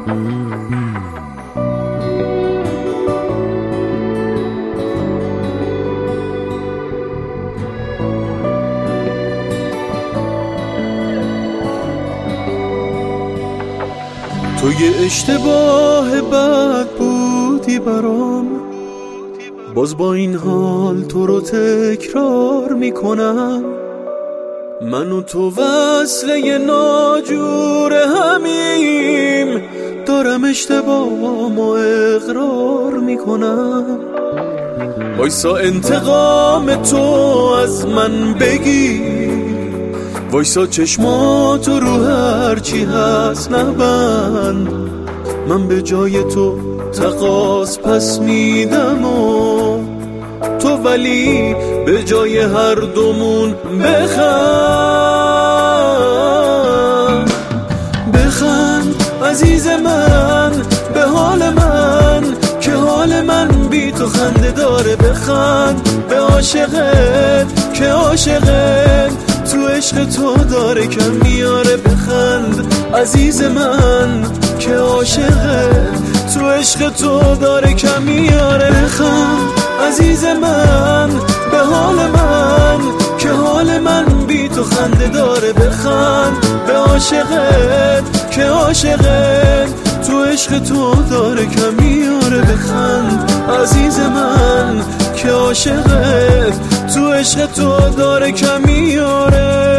تو یه اشتباه بد بودی برام، باز با این حال تو رو تکرار میکنم. من و تو وصله ناجور همیم، دارم اشتباهمو اقرار میکنم. وایسا انتقام تو از من بگیر، وایسا چشماتو رو هرچی هست نبند. من به جای تو تقاص پس میدم و تو ولی به جای هر دومون بخند. بخند عزیز من به حال من، که حال من بی تو خنده داره. بخند به عاشقت که عاشقت تو عشق تو داره کم میاره. بخند عزیز من که عاشقت تو عشق تو داره کم میاره. بخند عزیز من به حال من، که حال من بی تو خنده داره. بخند به عاشقت که عاشقت تو عشق تو داره کم میاره. بخند عزیز من که عاشقت تو عشق تو داره کم میاره.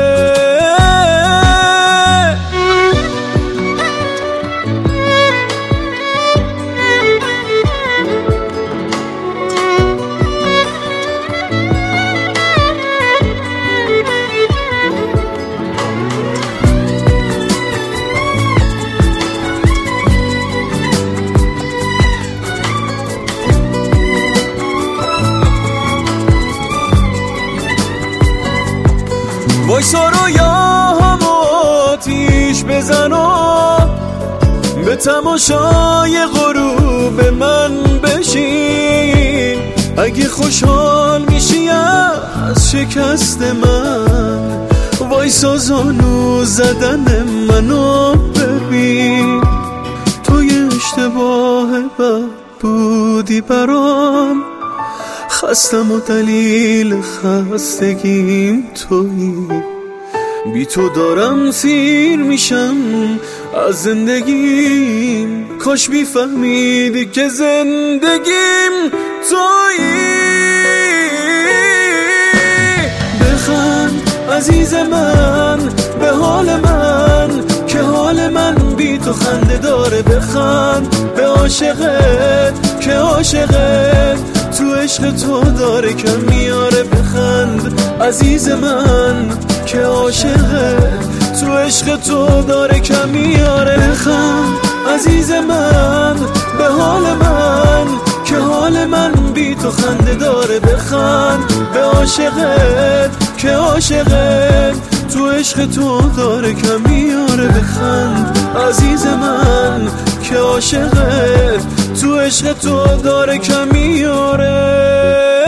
وایسا رویاهامو آتیش بزن و به تماشای غروب من بشین. اگه خوشحال میشی از شکست من، وایسا زانو زدن منو ببین. تو یه اشتباه بد بودی برام، خستم و دلیل خستگیم تویی. بی تو دارم سیر میشم از زندگیم، کاش میفهمیدی که زندگیم تویی. بخند عزیز من به حال من، که حال من بی تو خنده داره. بخند به عاشقت که عاشقت تو عشق تو داره کم میاره. بخند عزیز من که عاشقت تو عشق تو داره کم میاره. بخند عزیز من به حال من، که حال من بی تو خنده داره. بخند به عاشقت که عاشقت تو عشق تو داره کم میاره. بخند عزیز من که عاشقت تو عشق تو داره کم میاره.